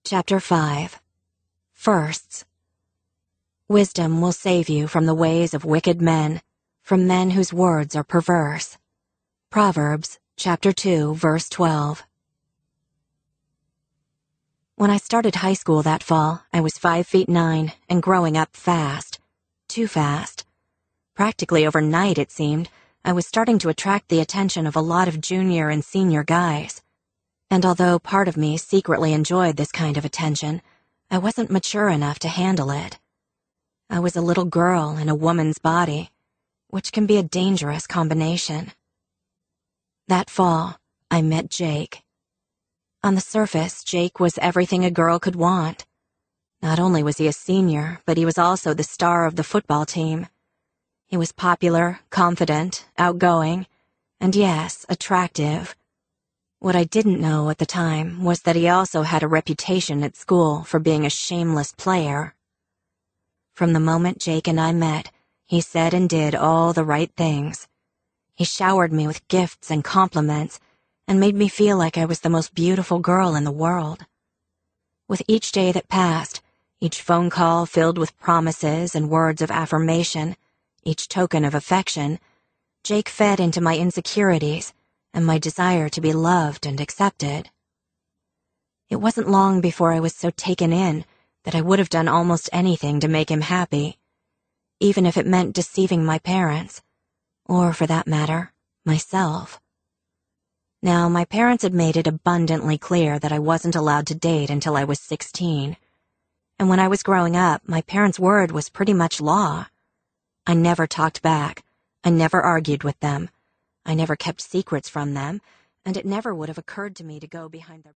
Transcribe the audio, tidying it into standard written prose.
Chapter 5. Firsts. Wisdom will save you from the ways of wicked men, from men whose words are perverse. Proverbs, chapter 2, verse 12. When I started high school that fall, I was 5'9" and growing up fast. Too fast. Practically overnight, it seemed, I was starting to attract the attention of a lot of junior and senior guys. And although part of me secretly enjoyed this kind of attention, I wasn't mature enough to handle it. I was a little girl in a woman's body, which can be a dangerous combination. That fall, I met Jake. On the surface, Jake was everything a girl could want. Not only was he a senior, but he was also the star of the football team. He was popular, confident, outgoing, and yes, attractive. What I didn't know at the time was that he also had a reputation at school for being a shameless player. From the moment Jake and I met, he said and did all the right things. He showered me with gifts and compliments and made me feel like I was the most beautiful girl in the world. With each day that passed, each phone call filled with promises and words of affirmation, each token of affection, Jake fed into my insecurities and my desire to be loved and accepted. It wasn't long before I was so taken in that I would have done almost anything to make him happy, even if it meant deceiving my parents, or for that matter, myself. Now, my parents had made it abundantly clear that I wasn't allowed to date until I was 16, and when I was growing up, my parents' word was pretty much law. I never talked back. I never argued with them. I never kept secrets from them, and it never would have occurred to me to go behind their